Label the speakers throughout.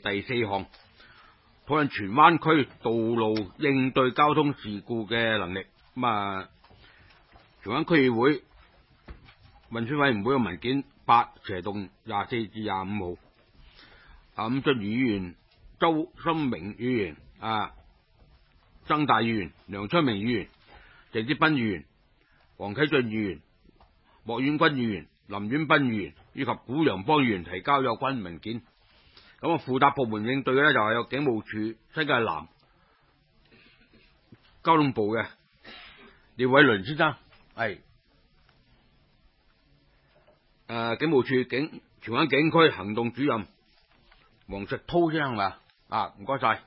Speaker 1: 第4項，討論荃灣區道路應對交通事故嘅能力。荃灣區議會運輸委員會嘅文件8/24至25號，伍俊瑜議員、周心明議員、曾大議員、梁昌明議員、鄭志斌議員、黃啟俊議員、莫婉君議員、林婉斌議員以及古良邦議員提交有關文件。咁負責部門應對嘅就係有警務處新界南交通部嘅廖偉倫先生，係警務處荃灣警區行動主任黃石濤先生，係嘛？唔該晒。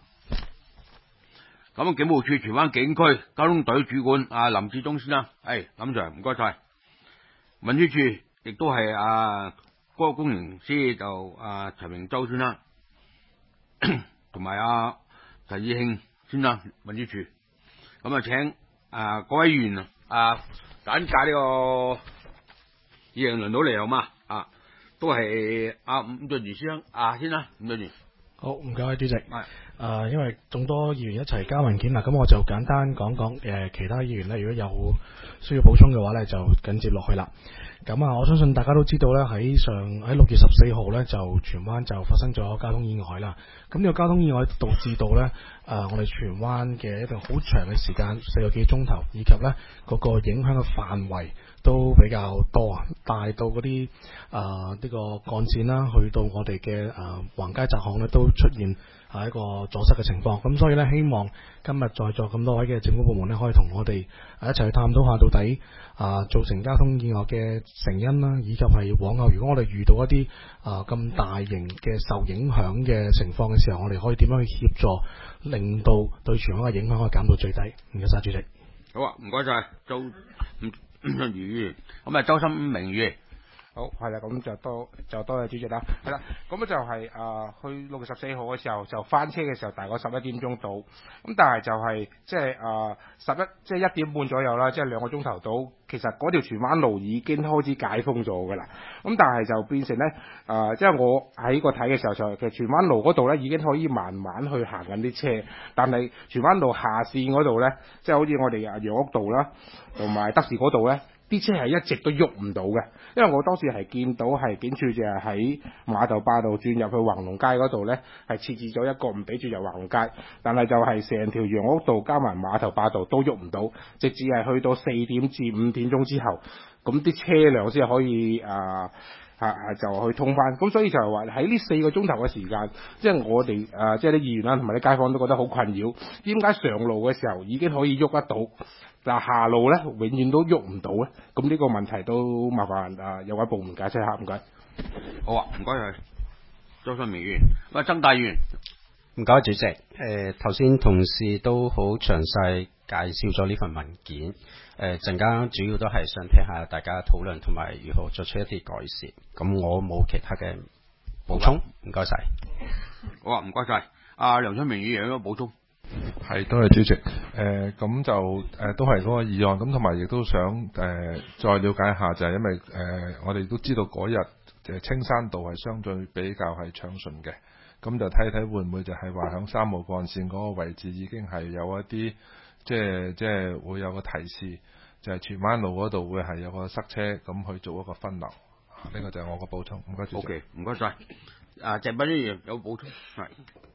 Speaker 1: 咁警務處荃灣警區交通隊主管林志忠先生，林 Sir， 唔該晒。運輸處亦都係嗰個工程師就陳明洲先生，同埋陳義慶先生，運輸處。咁請各位議員簡介呢個議員輪到嚟好嘛？都係伍俊瑜先生先啦，伍俊瑜。
Speaker 2: 好，唔該主席。因為眾多議員一齊交文件啦，咁我就簡單講講其他議員咧，如果有需要補充嘅話咧，就緊接落去啦。咁我相信大家都知道咧，喺6月14號咧，就荃灣就發生咗交通意外啦。咁呢個交通意外導致到咧，我哋荃灣嘅一段好長嘅時間，4個幾鐘頭，以及咧嗰個影響嘅範圍都比較多，大到嗰啲呢個幹線啦，去到我哋嘅橫街窄巷咧，都出現一個阻塞嘅情況。咁所以咧，希望今日在座咁多位嘅政府部門咧，可以同我哋一齊去探討下到底造成交通意外嘅成因啦，以及係往後如果我哋遇到一啲咁大型嘅受影響嘅情況嘅時候，我哋可以點樣去協助，令到對荃灣嘅影響可以減到最低。唔該晒，主席。
Speaker 1: 好唔該晒周議員。咁周心明議員。
Speaker 3: 好，係啦，咁就多謝主席啦。係啦，咁就係去6月14號嘅時候就翻車嘅時候，大概11點鐘到。咁但係就係即係1點半左右啦，即係2個鐘頭到。其實嗰條荃灣路已經開始解封咗㗎啦。咁但係就變成咧即係我喺個睇嘅時候就其實荃灣路嗰度咧已經可以慢慢去行緊啲車，但係荃灣路下線嗰度咧，即係好似我哋楊屋道啦，同埋德士嗰度咧，啲車係一直都喐唔到嘅，因為我當時係見到係警署就係喺碼頭壩道轉入去橫龍街嗰度咧，係設置咗一個唔俾轉入橫龍街，但係就係成條楊屋道加埋碼頭壩道都喐唔到，直至係去到4點至5點鐘之後，咁啲車輛先可以就去通翻。咁所以就係話喺呢4個鐘頭嘅時間，即係我哋即係啲議員啦同埋啲街坊都覺得好困擾，點解上路嘅時候已經可以喐得到，但下路咧永遠都喐唔到咧？咁呢個問題都麻煩有關部門解釋下，唔該。
Speaker 1: 好唔該晒周心明議員。曾大議員。
Speaker 4: 唔該主席。頭先同事都好詳細介紹咗呢份文件。陣間主要都係想聽下大家討論同埋如何作出一啲改善。咁我冇其他嘅補充。唔該晒。
Speaker 1: 好唔該晒。梁昌明議員有冇補充？
Speaker 5: 係，多謝主席。咁就都係嗰個議案，咁同埋亦都想再了解一下，就係因為我哋都知道嗰日青山道係相對比較係暢順嘅，咁就睇睇會唔會就係話響3號幹線嗰個位置已經係有一啲即係會有個提示，就係荃灣路嗰度會係有個塞車，咁去做一個分流。呢個就係我個補充。唔該主席。
Speaker 1: OK， 唔該晒。鄭斌議員有補充。係。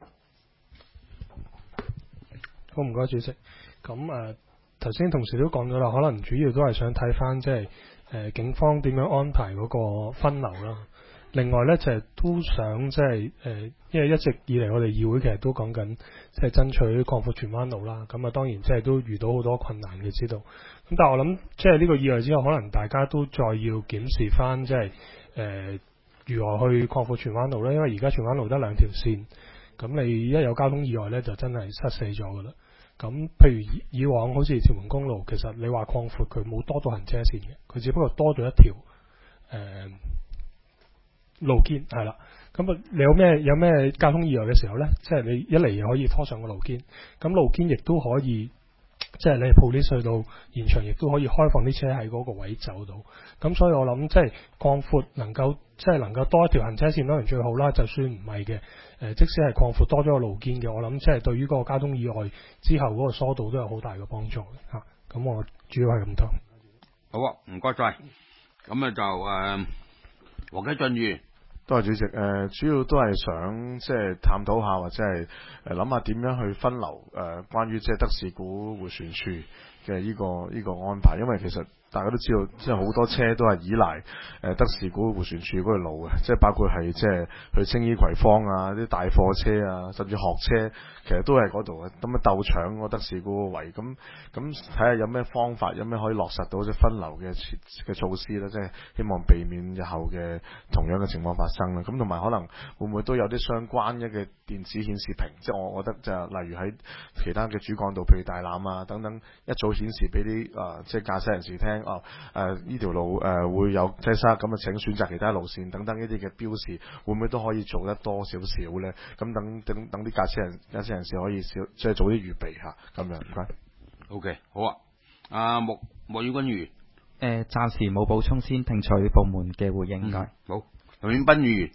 Speaker 2: 好，唔該主席。咁頭先同事都講咗啦，可能主要都係想睇翻即係警方點樣安排嗰個分流啦。另外咧就係都想即係因為一直以嚟我哋議會其實都講緊即係爭取擴闊荃灣路啦。咁當然即係都遇到好多困難嘅知道。咁但係我諗即係呢個意外之後，可能大家都再要檢視翻即係如何去擴闊荃灣路咧。因為而家荃灣路得2條線。咁你一有交通意外咧，就真係塞死咗噶啦。咁譬如以往好似屯門公路，其實你話擴闊佢冇多到行車線嘅，佢只不過多咗一條路肩係啦。咁你有咩交通意外嘅時候咧，即係你一嚟又可以拖上個路肩，咁路肩亦都可以
Speaker 6: 即係你 police 去到現場，亦都可以開放啲車喺嗰個位走到。咁所以我諗即係擴闊能夠多一條行車線當然最好啦。就算唔係嘅，即使係擴闊多咗個路肩嘅，我諗即係對於嗰個交通意外之後嗰個疏導都有好大嘅幫助嘅嚇。咁我主要係咁多。
Speaker 1: 好啊，唔該晒。咁啊就黃啟俊議員。
Speaker 7: 多謝主席。主要都係想即係探討下或者係諗下點樣去分流關於即係德士古迴旋處嘅呢個安排，因為其實大家都知道，即係好多車都係依賴德士古迴旋處嗰條路嘅，即係包括係即係去青衣葵芳啊啲大貨車啊，甚至學車，其實都係嗰度嘅。咁啊鬥搶個德士古個位，咁睇下有咩方法，有咩可以落實到即係分流嘅措施咧，即係希望避免日後嘅同樣嘅情況發生啦。咁同埋可能會唔會都有啲相關嘅電子顯示屏，即係我覺得就例如喺其他嘅主幹道，譬如大欖啊等等，一早顯示俾啲即係駕駛人士聽。呢條路會有擠塞，咁啊請選擇其他路線等等一啲嘅標示，會唔會都可以做得多少少呢？咁等啲駕駛人士可以即係早啲預備下咁樣。唔該。
Speaker 1: OK， 好啊。阿莫宇君議員。
Speaker 8: 暫時冇補充，先聽取部門嘅回應。唔該。
Speaker 1: 好，劉永斌議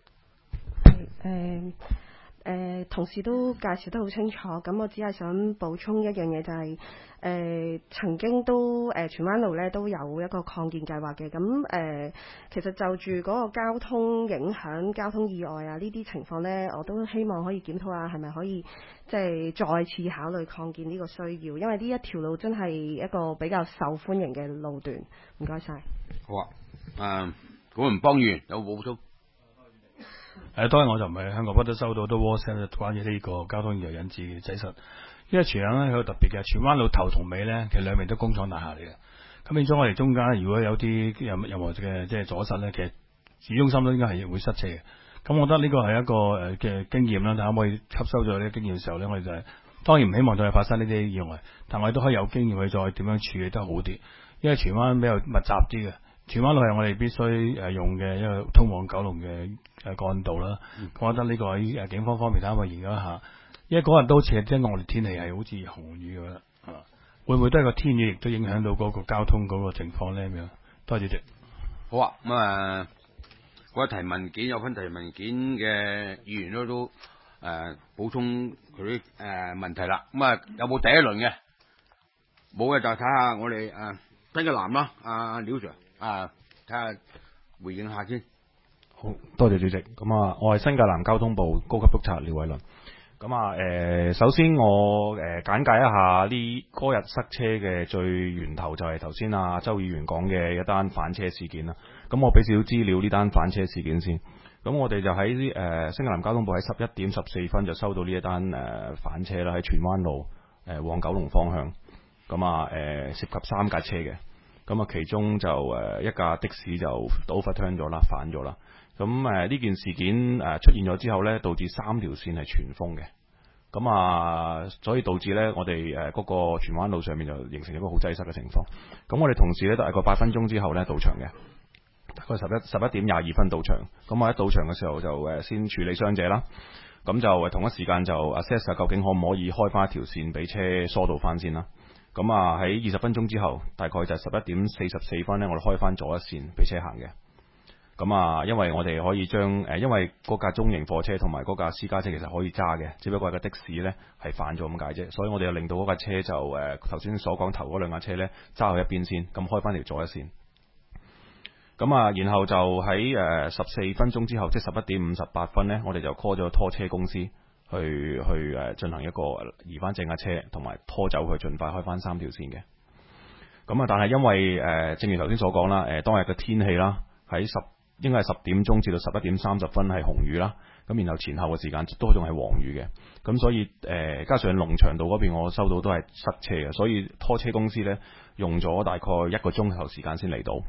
Speaker 1: 員。
Speaker 9: 同事都介紹得好清楚，咁我只係想補充一樣嘢，就係曾經都荃灣路咧都有一個擴建計劃嘅，咁其實就住嗰個交通影響、交通意外啊呢啲情況呢，我都希望可以檢討下，係咪可以即係再次考慮擴建呢個需要，因為呢一條路真係一個比較受歡迎嘅路段。唔該晒。
Speaker 1: 好啊，古文邦議員有冇補充？
Speaker 10: 當然我就唔係香港，不都收到好多 WhatsApp 關於呢個交通意外引致嘅擠塞。因為荃灣咧有個特別嘅，荃灣路頭同尾咧，其實兩邊都工廠大廈嚟嘅。咁變咗我哋中間如果有啲任何嘅即係阻塞咧，其實市中心都應該係會塞車嘅。咁我覺得呢個係一個嘅經驗啦，但係可唔可以吸收咗呢啲經驗嘅時候咧，我哋就係當然唔希望再發生呢啲意外，但我哋都可以有經驗去再點樣處理得好啲。因為荃灣比較密集啲嘅。荃灣路係我哋必須用嘅一個通往九龍嘅幹道啦。我覺得呢個喺警方方面睇下研究一下，因為嗰日都好似係啲惡劣天氣，係好似紅雨咁樣，會唔會都係個天雨亦都影響到嗰個交通嗰個情況咧？咁樣，多謝主席。
Speaker 1: 好啊，咁嗰提文件有份提文件嘅議員都補充佢啲問題啦。有冇第一輪嘅？冇嘅就睇下我哋新界南啦，阿廖 Sir。睇下回應下先。
Speaker 11: 好多謝主席。咁我係新界南交通部高級督察廖偉倫。咁首先我簡介一下呢嗰日塞車嘅最源頭，就係頭先周議員講嘅一單反車事件啦。咁我俾少少資料呢單反車事件先。咁我哋就喺新界南交通部喺11點14分就收到呢一單反車啦，喺荃灣路往九龍方向。咁涉及3架車嘅。咁其中就一架的士就 overturn 咗啦，反咗啦。咁呢件事件出現咗之後呢，導致3條線係全封嘅。咁所以導致呢，我哋嗰個荃灣路上面就形成一個好擠塞嘅情況。咁我哋同事呢，大概8分鐘之後呢到場嘅，大概11點22分到場。咁我一到場嘅時候就先處理傷者啦。咁就同一時間就 assess 下究竟可唔可以開翻一條線俾車疏導翻先啦。咁喺20分鐘之後，大概就11點44分呢，我哋開翻左一線俾車行嘅。咁因為我哋可以將因為嗰架中型貨車同埋嗰架私家車其實可以揸嘅，只不過係個的士呢係反咗咁解啫。所以我哋就令到嗰架車就頭先所講頭嗰兩架車呢揸去一邊先，咁開翻條左一線。咁然後就喺14分鐘之後，即係11點58分呢，我哋就 call 咗拖車公司。去進行一個移翻正架車，同埋拖走佢，盡快開翻3條線嘅。但係因為正如頭先所講啦，當日嘅天氣啦，應該係10點鐘至到11點30分係紅雨啦，咁然後前後嘅時間都仲係黃雨嘅，咁所以加上龍翔道嗰邊我收到都係塞車嘅，所以拖車公司呢用咗大概1個鐘頭時間先嚟到。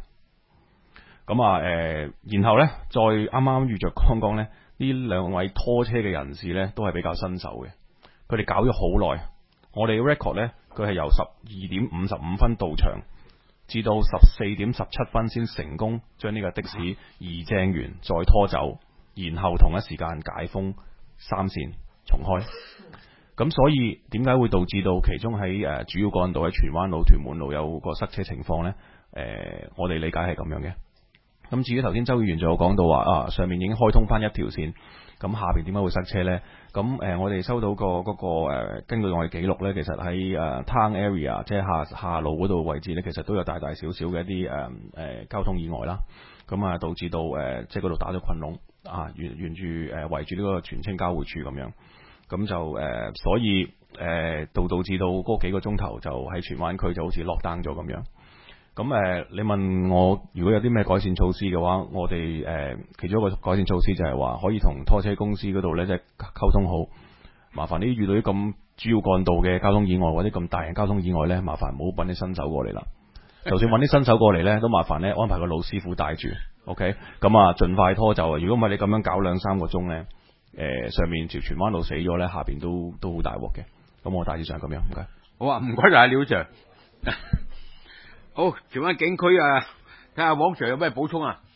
Speaker 11: 然後呢，再啱啱遇着剛剛呢。呢兩位拖車嘅人士呢，都係比較新手嘅，佢哋搞咗好耐。我哋嘅 record 呢，佢係由12點55分到場，至到14點17分先成功將呢個的士移正完，再拖走，然後同一時間解封3線重開。 咁所以點解會導致到其中喺主要幹道喺荃灣路、屯門路有個塞車情況呢？我哋理解係咁樣嘅。咁至於頭先周議員就有講到話上面已經開通翻一條線，咁下邊點解會塞車呢？咁我哋收到根據我哋記錄呢，其實喺town area 即係下路嗰度位置呢，其實都有大大小小嘅一啲交通意外啦。咁啊導致到即係嗰度打咗困籠沿住圍住呢個荃青交匯處咁樣。咁就所以導致到嗰幾個鐘頭就喺荃灣區就好似落單咗咁樣。咁你問我如果有啲咩改善措施嘅話，我哋其中一個改善措施就係話可以同拖車公司嗰度呢，即係溝通好，麻煩你遇到啲咁主要幹道嘅交通意外或者咁大型交通意外呢，麻煩唔好揾啲新手過嚟啦。就算揾啲新手過嚟呢，都麻煩呢安排個老師傅帶住。OK， 咁啊盡快拖走啊！如果唔係你咁樣搞2-3個鐘呢，上面條荃灣路死咗呢，下邊都好大鑊嘅。咁我大致上咁樣，唔該。
Speaker 1: 好啊，唔該晒廖 Sir。好，荃灣警區睇下黃 Sir 有咩補充啊？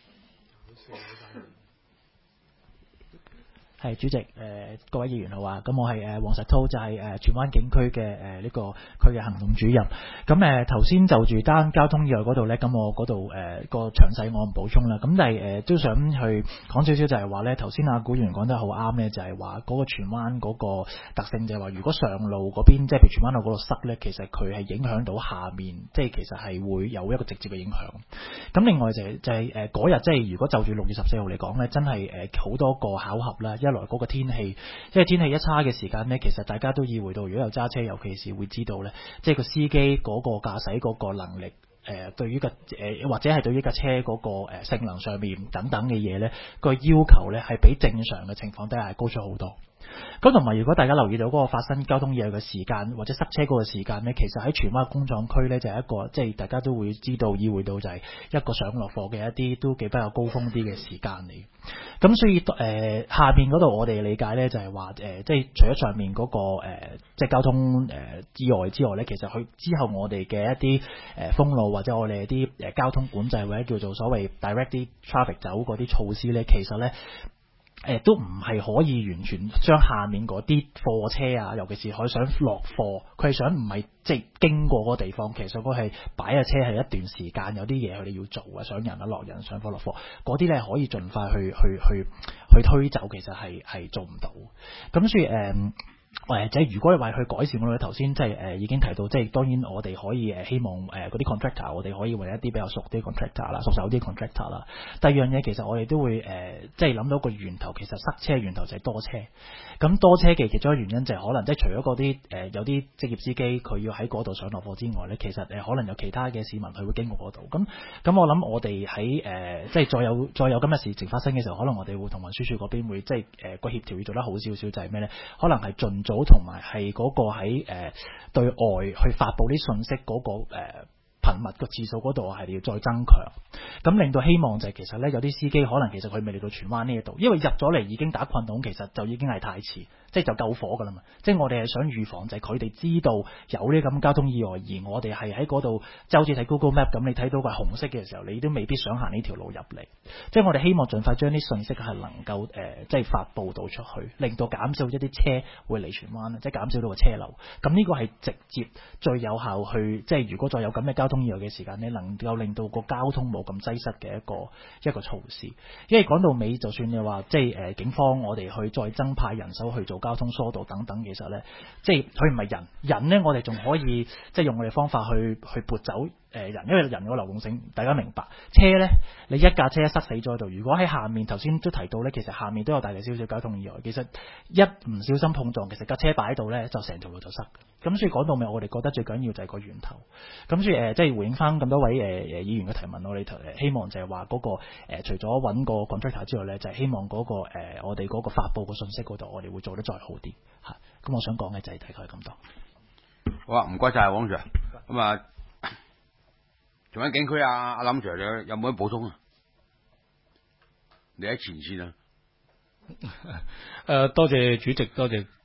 Speaker 12: 係主席，各位議員好啊！咁我係黃石濤，就係荃灣警區嘅呢個區嘅行動主任。咁頭先就住單交通意外嗰度呢，咁我嗰度個詳細我唔補充啦。咁但係都想去講少少，就係話呢，頭先阿古議員講得好啱呢，就係話嗰個荃灣嗰個特性就係話，如果上路嗰邊即係譬如荃灣路嗰度塞呢，其實佢係影響到下面，即係其實係會有一個直接嘅影響。咁另外就係嗰日即係如果就住6月14號嚟講呢，真係好多個巧合啦。來嗰個天氣，即係天氣一差嘅時間呢，其實大家都意會到，如果有揸車，尤其是會知道呢，即係個司機嗰個駕駛嗰個能力，對於或者係對於架車嗰個性能上面等等嘅嘢呢，個要求呢係比正常嘅情況底下係高出好多。咁同埋，如果大家留意到嗰個發生交通意外嘅時間或者塞車嗰個時間呢，其實喺荃灣工廠區呢，就係一個即係大家都會知道意會到就係一個上落貨嘅一啲都幾比較高峰啲嘅時間嚟。咁所以下邊嗰度我哋理解呢，就係話即係除咗上面嗰個即係交通意外之外呢，其實佢之後我哋嘅一啲封路或者我哋啲交通管制或者叫做所謂 direct traffic 走嗰啲措施呢，其實呢都唔係可以完全將下面嗰啲貨車啊，尤其是佢想落貨，佢係想唔係即係經過嗰個地方，其實佢係擺架車係一段時間，有啲嘢佢哋要做啊，上人啊落人，上貨落貨，嗰啲咧可以盡快去推走，其實係做唔到。咁所以即係如果你話去改善我哋頭先即係已經提到，即係當然我哋可以希望嗰啲 contractor， 我哋可以為一啲比較熟啲 contractor 啦，熟手啲 contractor 啦。第二樣嘢其實我哋都會即係諗到個源頭，其實塞車源頭就係多車。咁多車嘅其中一個原因就係可能即係除咗嗰啲有啲職業司機佢要喺嗰度上落貨之外咧，其實可能有其他嘅市民佢會經過嗰度。咁我諗我哋喺即係再有咁嘅事情發生嘅時候，可能我哋會同運輸署嗰邊會即係個協調要做得好少少，就係咩咧？可能係盡早同埋係嗰個喺對外去發布啲信息嗰個頻密個次數嗰度係要再增強，咁令到希望就係其實咧有啲司機可能其實佢未嚟到荃灣呢一度，因為入咗嚟已經打困籠，其實就已經係太遲，即係就救火㗎啦嘛。即係我哋係想預防就係佢哋知道有呢咁交通意外，而我哋係喺嗰度，即係好似睇 Google Map 咁，你睇到個紅色嘅時候，你都未必想行呢條路入嚟。即係我哋希望盡快將啲信息係能夠即係發布到出去，令到減少一啲車會嚟荃灣，即係減少到個車流。咁呢個係直接最有效去，即係如果再有咁嘅交通意外嘅時間呢，能夠令到個交通冇咁擠塞嘅一個措施。因為講到尾，就算你話即係警方我哋去再增派人手去做交通疏導等等，其實呢，即係佢唔係人呢，我哋仲可以即係用我哋方法去撥走人，因為人個流動性大家明白。車呢，你一架車塞死咗喺度，如果喺下面頭先都提到呢，其實下面都有大大小小交通意外，其實一唔小心碰撞，其實架車擺喺度呢，就成條路就塞。咁所以講到尾，我哋覺得最緊要就係個源頭。咁所以即係回應翻咁多位議員嘅提問，我哋希望就係話嗰個除咗揾個 contractor 之外呢，就係希望嗰個我哋嗰個發佈個信息嗰度，我哋會做得再好啲嚇。咁我想講嘅就係大概咁多。
Speaker 1: 好啊，唔該晒黃 Sir。咁啊，荃灣警區阿林 Sir 有冇得補充啊？你喺前線啊？
Speaker 10: 多謝主席，多謝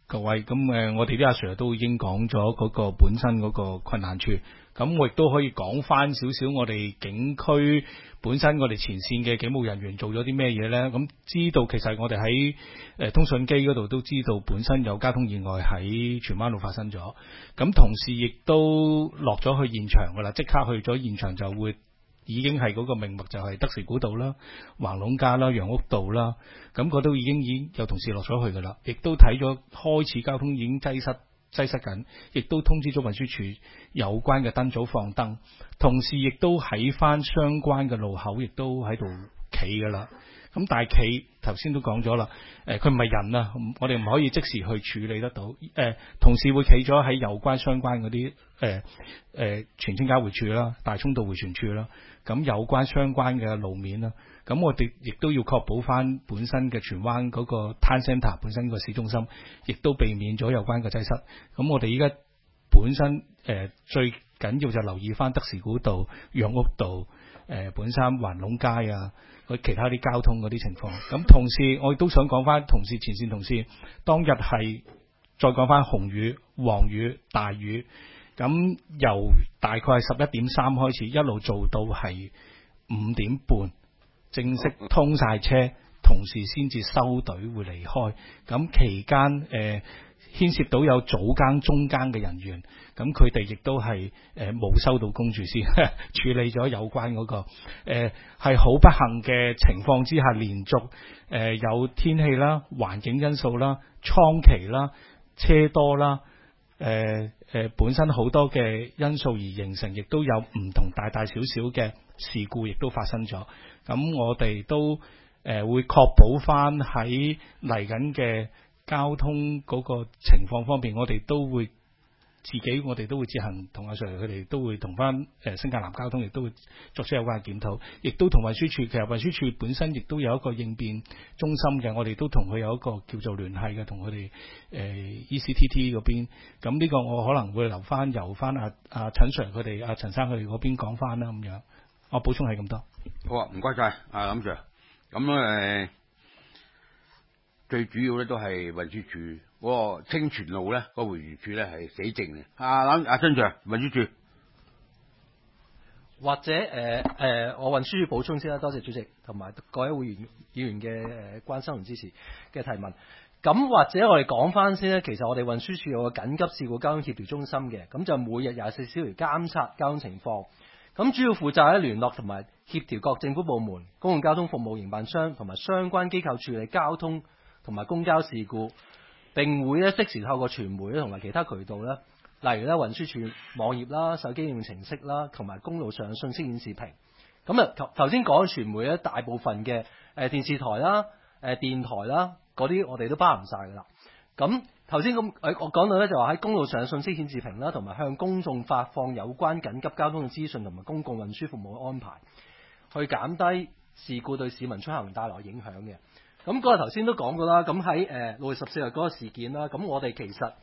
Speaker 13: 各位，咁我哋啲阿 Sir 都已經講咗嗰個本身嗰個困難處，咁我亦都可以講翻少少我哋警區本身我哋前線嘅警務人員做咗啲咩嘢呢？咁知道其實我哋喺通訊機嗰度都知道本身有交通意外喺荃灣路發生咗，咁同時亦都落咗去現場噶啦，即刻去咗現場就會。已經係嗰個命脈就係德士古道啦、橫龍街啦、楊屋道啦，咁嗰度已經有同事落咗去㗎啦，亦都睇咗開始交通已經擠塞緊，亦都通知咗運輸署有關嘅燈組放燈，同時亦都喺翻相關嘅路口亦都喺度企㗎啦。咁但係企頭先都講咗啦，佢唔係人啊，我哋唔可以即時去處理得到。同事會企咗喺有關相關嗰啲荃青交匯處啦、大涌道迴旋處啦，咁有關相關嘅路面啦，咁我哋亦都要確保翻本身嘅荃灣嗰個 Town Centre 本身個市中心，亦都避免咗有關嘅擠塞。咁我哋依家本身最緊要就留意翻德士古道、楊屋道、本山環龍街啊。其他啲交通嗰啲情況，咁同時我亦都想講翻前線同事當日係再講翻紅雨、黃雨、大雨，咁由大概係11:3開始，一路做到係5點半，正式通晒車，同事先至收隊會離開。咁期間牽涉到有早更、中更嘅人員，咁佢哋亦都係冇收到工住先處理咗有關嗰個係好不幸嘅情況之下，連續有天氣啦、環境因素啦、倉期啦、車多啦、本身好多嘅因素而形成，亦都有唔同大大小小嘅事故，亦都發生咗。咁我哋都會確保翻喺嚟緊嘅交通嗰個情況方面，我哋都會自行同阿 Sir 佢哋都會同翻新界南交通亦都會作出有關嘅檢討，亦都同運輸署，其實運輸署本身亦都有一個應變中心嘅，我哋都同佢有一個叫做聯繫嘅，同佢哋ECTT 嗰邊。咁呢個我可能會由翻阿陳 Sir 佢哋、阿陳生佢哋嗰邊講翻啦咁樣。我補充係咁多。
Speaker 1: 好啊，唔該晒阿林 Sir。咁最主要咧都係運輸署嗰個清泉路咧，個迴旋處咧係死靜嘅。阿陳 Sir，運輸署
Speaker 14: 或者我運輸署補充先啦，多謝主席同埋各位議員嘅關心同支持嘅提問。咁或者我哋講翻先咧，其實我哋運輸署有個緊急事故交通協調中心嘅，咁就每日24小時監察交通情況。咁主要負責咧聯絡同埋協調各政府部門、公共交通服務營辦商同埋相關機構處理交通同埋公交事故，並會咧即時透過傳媒咧同埋其他渠道咧，例如咧運輸署網頁啦、手機應用程式啦，同埋公路上信息顯示屏。咁啊頭先講嘅傳媒咧，大部分嘅電視台啦、電台啦嗰啲，我哋都包含晒噶啦。咁頭先咁我講到咧，就話喺公路上信息顯示屏啦，同埋向公眾發放有關緊急交通嘅資訊同埋公共運輸服務嘅安排，去減低事故對市民出行帶來影響嘅。咁嗰日頭先都講過啦，咁喺6月14日嗰個事件啦，咁我哋其實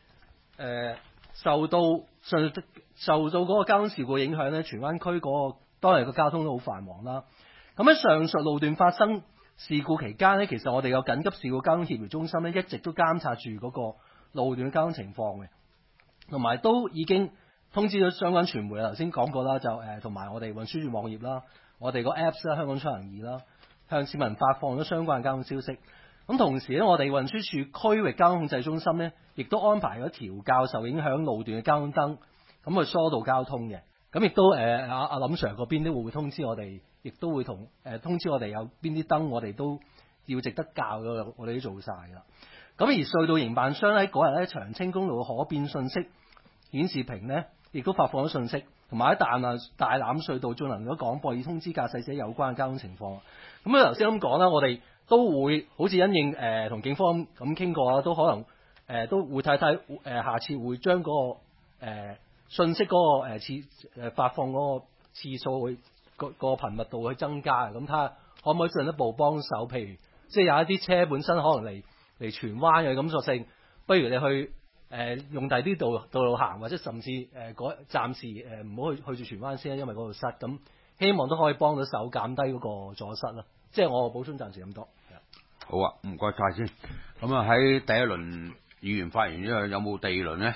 Speaker 14: 受到嗰個交通事故影響咧，荃灣區嗰個當日嘅交通都好繁忙啦。咁喺上述路段發生事故期間咧，其實我哋有緊急事故交通協調中心咧，一直都監察住嗰個路段嘅交通情況嘅，同埋都已經通知咗相關傳媒。頭先講過啦，就同埋我哋運輸署網頁啦，我哋個 Apps 啦，香港出行易啦，向市民發放咗相關嘅交通消息。咁同時咧，我哋運輸署區域交通控制中心咧，亦都安排咗調校受影響路段嘅交通燈，咁去疏導交通嘅。咁亦都阿林 Sir 嗰邊都會通知我哋，亦都會通知我哋有邊啲燈我哋都要值得校嘅，我哋都做晒㗎啦。咁而隧道營辦商喺嗰日咧，長青公路嘅可變信息顯示屏咧，亦都發放咗信息，同埋喺大欖隧道進行咗廣播，以通知駕駛者有關嘅交通情況。咁啊頭先咁講啦，我哋都會好似因應同警方咁傾過啦，都可能都會睇下次會將嗰個信息嗰個發放嗰個次數會個頻密度去增加，咁睇下可唔可以進一步幫手，譬如即係有一啲車本身可能嚟荃灣嘅咁索性，不如你去用第啲道路行，或者甚至暫時唔好去住荃灣先，因為嗰度塞。咁希望都可以幫到手減低嗰個阻塞啦。即係我補充暫時咁多。
Speaker 1: 好啊，唔該晒先。咁啊喺第一輪議員發言之後有冇地論呢？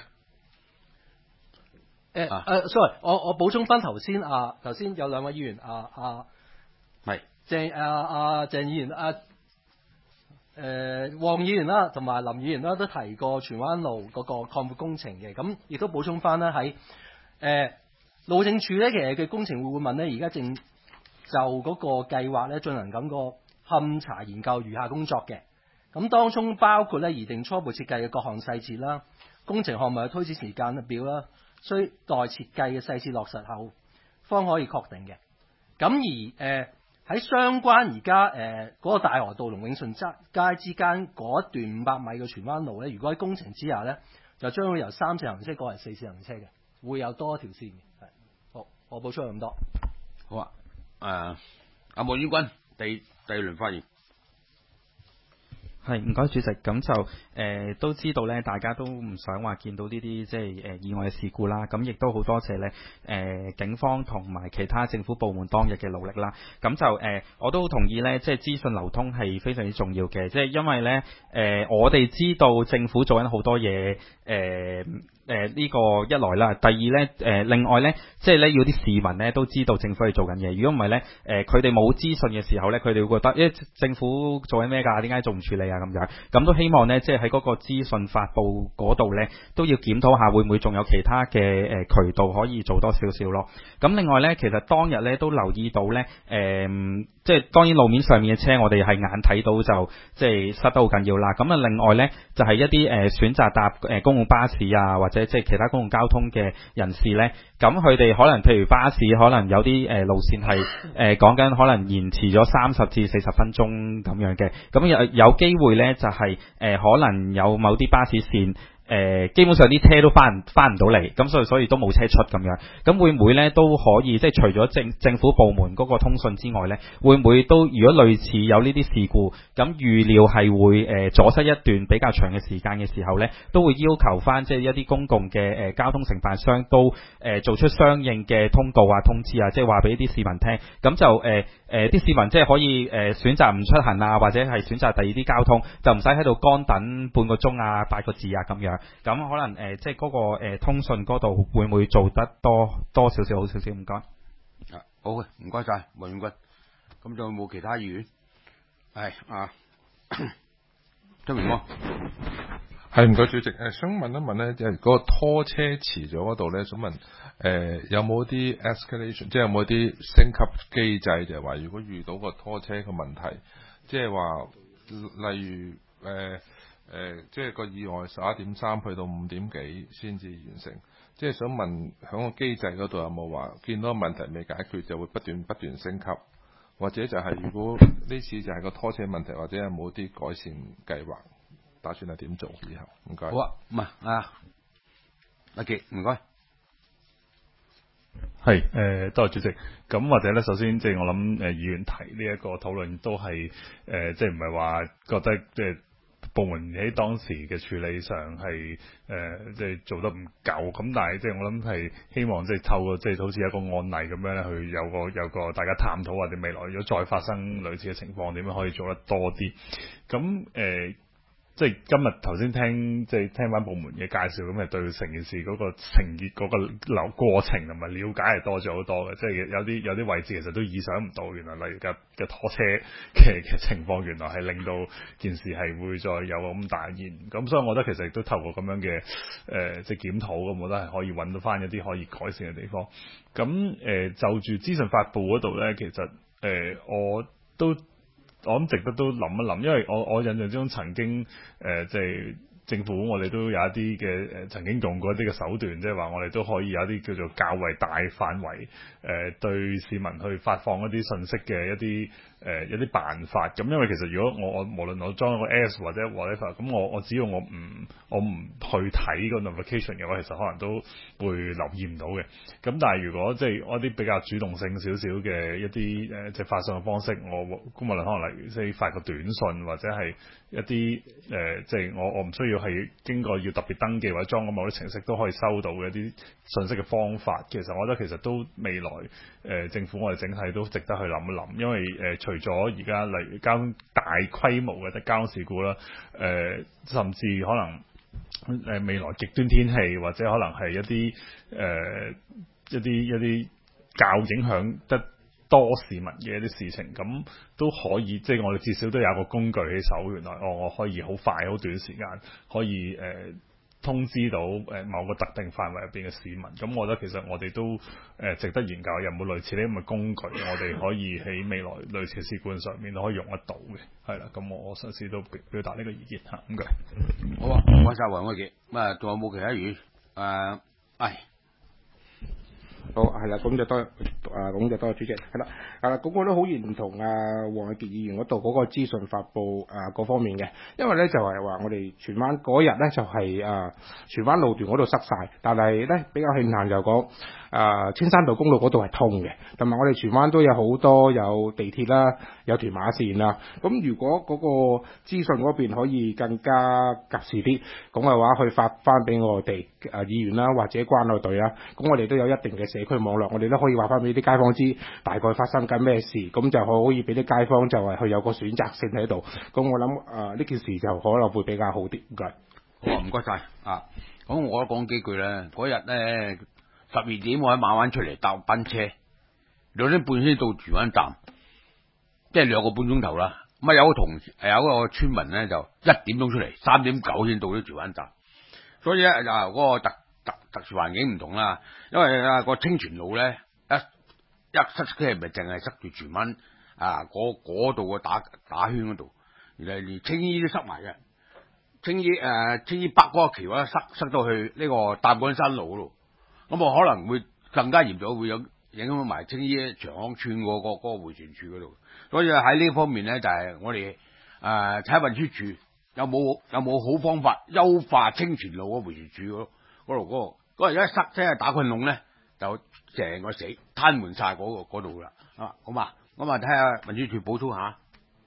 Speaker 14: sorry， 我補充翻頭先有兩位議員
Speaker 1: 係
Speaker 14: 鄭議員黃議員啦，同埋林議員啦，都提過荃灣路嗰個擴闊工程嘅，咁亦都補充翻啦喺路政署咧，其實嘅工程顧問咧，而家正就嗰個計劃咧進行緊個勘查研究餘下工作嘅，咁當中包括咧擬定初步設計嘅各項細節啦，工程項目嘅推展時間表啦，需待設計嘅細節落實後方可以確定嘅。咁而喺相關而家嗰個大河道同永順街之間嗰一段500米嘅荃灣路咧，如果喺工程之下咧，就將會由3線行車改為4線行車嘅，會有多一條線嘅。係，好，我補充咁多。
Speaker 1: 好啊，阿莫英軍第二輪發言。
Speaker 8: 係，唔該主席。咁就都知道咧，大家都唔想話見到呢啲即係意外嘅事故啦。咁亦都好多謝咧警方同埋其他政府部門當日嘅努力啦。咁就我都好同意咧，即係資訊流通係非常之重要嘅。即係因為咧我哋知道政府做緊好多嘢呢個一來啦，第二咧另外咧，即係咧要啲市民咧都知道政府係做緊嘢。如果唔係咧佢哋冇資訊嘅時候咧，佢哋會覺得政府做緊咩㗎？點解仲唔處理啊？咁樣，咁都希望呢，即係喺嗰個資訊發布嗰度呢，都要檢討下會唔會仲有其他嘅渠道可以做多少少咯。咁另外呢，其實當日呢都留意到呢，即係當然路面上面嘅車，我哋係眼睇到就即係塞得好緊要啦。咁啊，另外呢，就係一啲選擇搭公共巴士啊，或者即係其他公共交通嘅人士呢，咁佢哋可能譬如巴士可能有啲路線係講緊可能延遲咗30至40分鐘咁樣嘅，咁有機會呢，就係可能有某啲巴士線基本上啲車都翻唔到嚟，咁所以都冇車出咁樣。咁會唔會呢都可以即係除咗政府部門嗰個通訊之外呢，會唔會都如果類似有呢啲事故，咁預料係會阻塞一段比較長嘅時間嘅時候呢，都會要求翻即係一啲公共嘅交通承辦商都做出相應嘅通告啊、通知啊，即係話俾啲市民聽。咁就啲市民即係可以選擇唔出行啊，或者係選擇第二啲交通，就唔使喺度乾等半個鐘啊、8個字啊咁樣。咁可能即係嗰個通訊嗰度會唔會做得多少少好少少？唔該。
Speaker 1: 好嘅，唔該晒，黃永軍。咁仲有冇其他議員？係張明光。
Speaker 5: 係，唔該主席。想問一問咧，即係嗰個拖車遲咗嗰度咧，想問有冇啲 escalation，即係有冇啲升級機制，就係話如果遇到個拖車嘅問題，即係話例如即係個意外11:3去到5點幾先至完成，即係想問響個機制嗰度有冇話見到問題未解決就會不斷升級，或者就係如果呢次就係個拖車問題，或者有冇啲改善計劃，打算係點做以後？唔該。
Speaker 1: 好啊，唔係阿傑，唔該。
Speaker 10: 係多謝主席。咁或者咧，首先即係我諗議員提呢一個討論都係即係唔係話覺得即係部門喺當時嘅處理上係即係做得唔夠，咁但係即係我諗係希望即係透過即係好似一個案例咁樣咧，去有個大家探討或者未來如果再發生類似嘅情況，點樣可以做得多啲。咁即係今日頭先聽翻部門嘅介紹，咁對成件事嗰個情節嗰個過程同埋了解係多咗好多嘅，即係有啲位置其實都意想唔到，原來例如嘅拖車嘅情況，原來係令到件事係會再有咁大現。咁所以我覺得其實亦都透過咁樣嘅即係檢討，咁我覺得係可以揾到翻一啲可以改善嘅地方。咁就住資訊發布嗰度咧，其實我諗值得都諗一諗，因為我印象之中曾經即係政府我哋都有一啲嘅曾經用過一啲嘅手段，即係話我哋都可以有一啲叫做較為大範圍對市民去發放一啲信息嘅一啲辦法。咁因為其實如果我無論我裝一個 Apps 或者 whatever，咁我只要我唔去睇個 notification 嘅話，其實可能都會留意唔到嘅。咁但係如果即係一啲比較主動性少少嘅一啲即係發送嘅方式，我無論可能例如即係發個短信或者係一啲即係我唔需要係經過要特別登記或者裝個某啲程式都可以收到嘅一啲信息嘅方法，其實我覺得其實都未來政府我哋整體都值得去諗一諗，因為除咗而家例如交通大規模嘅交通事故啦，甚至可能未來極端天氣或者可能係一啲較影響得多市民嘅一啲事情，咁都可以，即係我哋至少都有個工具喺手，原來我可以好快好短時間可以通知到某個特定範圍入邊嘅市民。咁我覺得其實我哋都值得研究，有冇類似呢咁嘅工具，我哋可以喺未來類似事故上面可以用得到嘅。係啦，咁我嘗試都表達呢個意見嚇。唔該。
Speaker 1: 好啊，唔該曬黃偉傑。咁啊，仲有冇其他語？
Speaker 3: 好係啦，咁就多主席係啦，咁我都好認同黃偉傑議員嗰度嗰個資訊發布嗰方面嘅，因為咧就係話我哋荃灣嗰日咧就係荃灣路段嗰度塞晒，但係咧比較慶幸就講青山道公路嗰度係通嘅，同埋我哋荃灣都有好多有地鐵啦，有屯馬線啦，咁如果嗰個資訊嗰邊可以更加及時啲，咁嘅話去發翻俾我哋議員啦或者關愛隊啦，咁我哋都有一定嘅社區網絡，我哋都可以話翻俾啲街坊知大概發生緊咩事，咁就可以俾啲街坊就係去有個選擇性喺度，咁我諗呢件事就可能會比較好啲。唔該。
Speaker 1: 好啊，唔該晒啊！咁我都講幾句咧，嗰日咧12點我喺馬灣出嚟搭班車，2點半先到荃灣站，即係2個半鐘頭啦。咁有個村民咧就1點鐘出嚟，3點9先到咗荃灣站，所以咧就嗰個特殊環境唔同啦。因為個清泉路咧一塞車咪淨係塞住荃灣嗰度個打圈嗰度，連青衣都塞埋嘅。青衣北嗰個橋咧塞到去呢個擔桿山路嗰度，咁我可能會更加嚴重，會有影響埋青衣長康村嗰個迴旋處嗰度。所以喺呢方面咧，就係我哋睇下運輸署有冇好方法優化清泉路嗰迴旋處嗰度一塞車打困籠咧，就成個死癱瘓晒嗰度啦。好嘛，咁睇下運輸署補充下。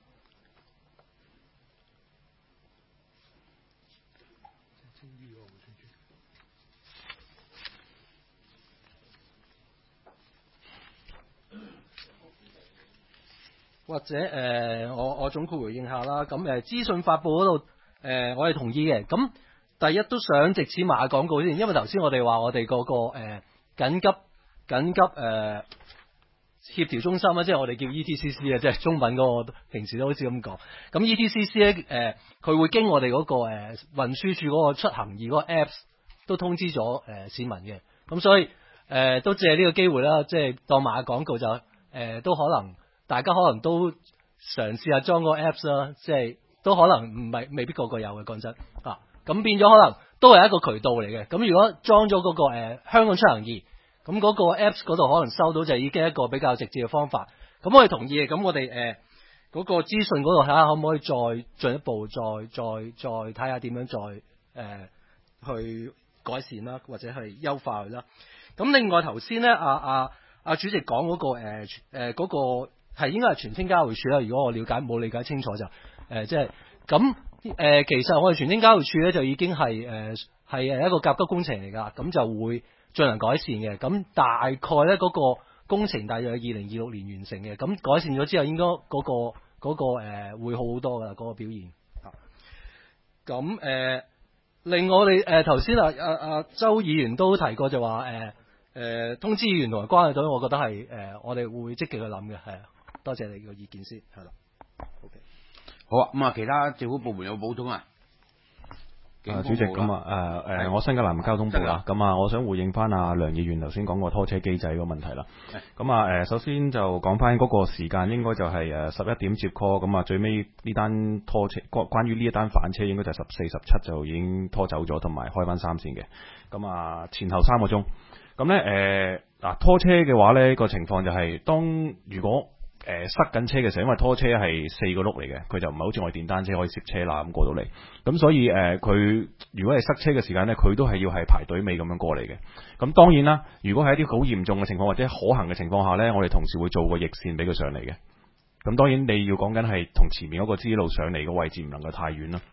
Speaker 14: 或者我總括回應下啦。咁資訊發布嗰度我係同意嘅。咁第一都想藉此賣下廣告先，因為頭先我哋話我哋嗰個緊急協調中心啦，即係我哋叫 ETCC 啊，即係中文嗰個平時都好似咁講。咁 ETCC 咧佢會經我哋嗰個運輸署嗰個出行易嗰個 Apps 都通知咗市民嘅。咁所以都借呢個機會啦，即係當賣下廣告就都可能。大家可能都嘗試下裝個 Apps 啦，即係都可能未必個個有嘅，講真咁變咗可能都係一個渠道嚟嘅。咁如果裝咗嗰個香港出行易，咁嗰個 Apps 嗰度可能收到就已經係一個比較直接嘅方法。咁我哋同意嘅。咁我哋嗰個資訊嗰度睇下可唔可以再進一步再睇下點樣再去改善啦，或者係優化佢啦。咁另外頭先咧主席講嗰個嗰個。係應該係荃青交匯處啦。如果我冇理解清楚就即係咁其實我哋荃青交匯處咧就已經係一個甲級工程嚟㗎，咁就會進行改善嘅。咁大概咧嗰個工程大約係2026年完成嘅。咁改善咗之後，應該嗰個會好好多㗎嗰個表現。咁另外我哋頭先周議員都提過就話通知議員同埋關愛隊，我覺得係我哋會積極去諗嘅，係啊。多謝你個意見先，係啦。OK，
Speaker 1: 好啊，咁其他政府部門有補充啊？
Speaker 11: 主席咁我新界南交通部啦，咁我想回應翻梁議員頭先講個拖車機制個問題啦。咁首先就講翻嗰個時間，應該就係11點接 call，咁最尾呢單拖車關於呢一單反車應該就係14、17就已經拖走咗，同埋開翻3線嘅。咁前後3個鐘。咁咧拖車嘅話咧個情況就係如果塞緊車嘅時候，因為拖車係4個轆嚟嘅，佢就唔係好似我哋電單車可以攝車啦咁過到嚟，咁所以佢如果係塞車嘅時間呢，佢都係要係排隊尾咁樣過嚟嘅。咁當然啦，如果係一啲好嚴重嘅情況或者可行嘅情況下呢，我哋同時會做個逆線俾佢上嚟嘅。咁當然你要講緊係同前面嗰個支路上嚟嘅位置唔能夠太遠啦。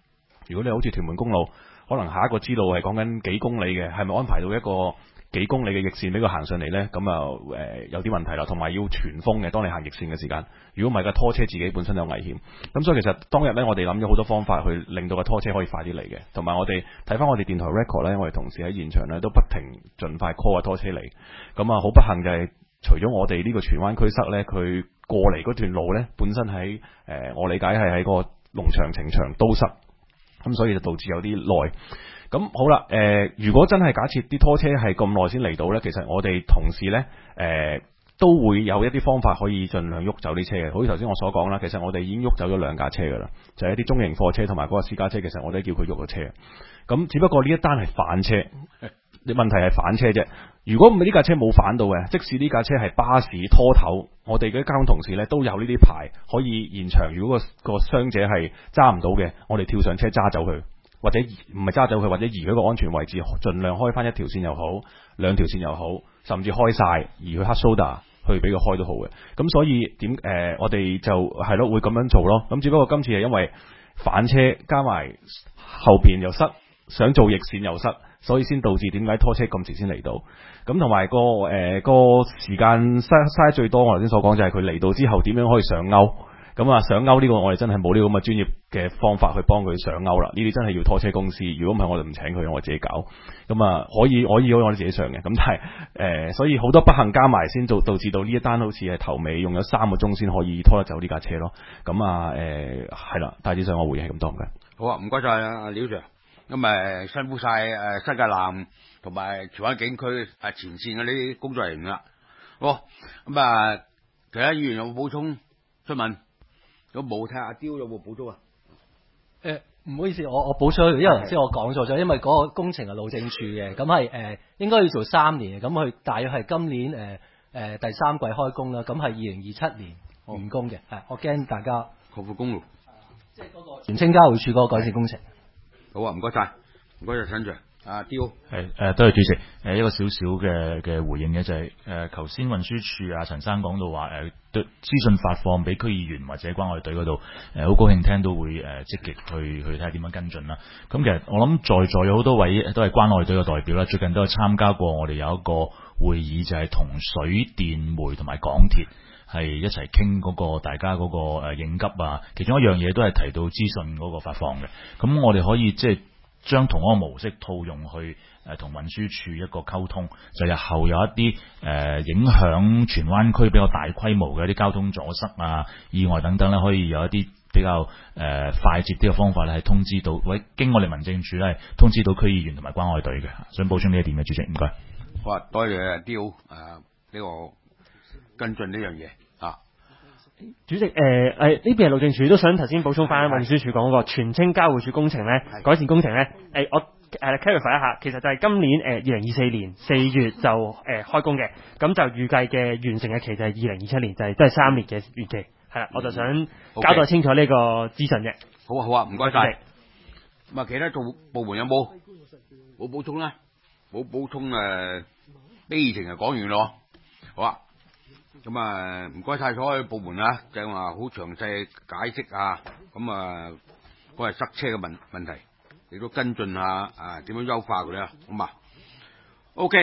Speaker 11: 如果你好似屯門公路，可能下一個支路係講緊幾公里嘅，係咪安排到一個幾公里嘅逆線俾佢行上嚟呢？咁有啲問題啦，同埋要全封嘅。當你行逆線嘅時間，如果唔係，個拖車自己本身有危險。咁所以其實當日呢，我哋諗咗好多方法去令到個拖車可以快啲嚟嘅。同埋我哋睇翻我哋電台 record 呢，我哋同事喺現場呢都不停盡快 call 個拖車嚟。咁好不幸就係除咗我哋呢個荃灣區塞呢，佢過嚟嗰段路呢，本身喺我理解係喺個龍翔呈祥都塞，咁所以就導致有啲耐。咁好啦，如果真係假設啲拖車係咁耐先嚟到呢，其實我哋同事呢，都會有一啲方法可以盡量喐走啲車嘅。好似頭先我所講啦，其實我哋已經喐走咗2架車噶啦，就係一啲中型貨車同埋嗰個私家車，其實我哋叫佢喐個車。咁只不過呢一單係反車，你問題係反車啫。如果唔係呢架車冇反到嘅，即使呢架車係巴士拖頭，我哋嘅交通同事呢都有呢啲牌可以現場。如果個傷者係揸唔到嘅，我哋跳上車揸走佢。或者唔係揸走佢，或者移一個安全位置，盡量開翻1條線又好，2條線又好，甚至開晒移去黑蘇打去俾佢開都好嘅。咁所以我哋就係咯會咁樣做咯。咁只不過今次係因為反車加埋後邊又塞，想做逆線又塞，所以先導致點解拖車咁遲先嚟到。咁同埋個時間嘥最多，我頭先所講就係佢嚟到之後點樣可以上勾。咁上勾呢個我哋真係冇呢個咁嘅專業嘅方法去幫佢上勾啦。呢啲真係要拖車公司，如果唔係我哋唔請佢，我自己搞。咁可以我哋自己上嘅。咁但係所以好多不幸加埋先導致到呢一單好似係頭尾用咗3個鐘先可以拖得走呢架車咯。咁係啦，大致上我回應係咁多嘅。
Speaker 1: 好啊，唔該晒啊廖 Sir。咁辛苦晒新界南同埋荃灣警區前線嗰啲工作人員啦。好，咁其他議員有冇補充出問？有冇睇下阿雕有冇補充啊？
Speaker 14: 唔好意思，我補充，因為頭先我講錯咗，因為嗰個工程係路政署嘅，咁係應該要做3年嘅，咁佢大約係今年第3季開工啦，咁係2027年完工嘅。我驚大家
Speaker 1: 擴闊公路，
Speaker 14: 即係嗰個荃青交匯處嗰個改善工程。
Speaker 1: 好啊，唔該晒，唔該晒陳 Sir。阿雕
Speaker 15: 係多謝主席。一個少少嘅回應嘅就係頭先運輸署陳生講到話對資訊發放俾區議員或者關愛隊嗰度好高興聽到會積極去睇下點樣跟進啦。咁其實我諗在座有好多位都係關愛隊嘅代表啦，最近都有參加過我哋有一個會議，就係同水電煤同埋港鐵係一齊傾嗰個大家嗰個應急啊。其中一樣嘢都係提到資訊嗰個發放嘅。咁我哋可以即係將同一個模式套用去同運輸署一個溝通，就日後有一啲影響荃灣區比較大規模嘅一啲交通阻塞啊、意外等等咧，可以有一啲比較快捷啲嘅方法咧，係通知到經我哋民政處咧通知到區議員同埋關愛隊嘅。想補充呢一點嘅，主席唔該。
Speaker 1: 好啊，多謝阿雕呢個跟進呢樣嘢啊。
Speaker 16: 主席，呢邊係路政署，都想頭先補充翻運輸署講嗰個荃青交匯處工程咧，改善工程咧，我clarify 一下，其實就係今年2024年4月就開工嘅，咁就預計嘅完成嘅期就係2027年，就係都係3年嘅預期，係啦，我就想交代清楚呢個資訊嘅。
Speaker 1: 好啊好啊，唔該晒。咁其他部門有冇補充咧？冇補充呢程就講完咯。好啊。咁唔該晒所有部門啊，正話好詳細解釋啊，咁嗰係塞車嘅問題，亦都跟進下點樣優化佢咧，好嘛？OK。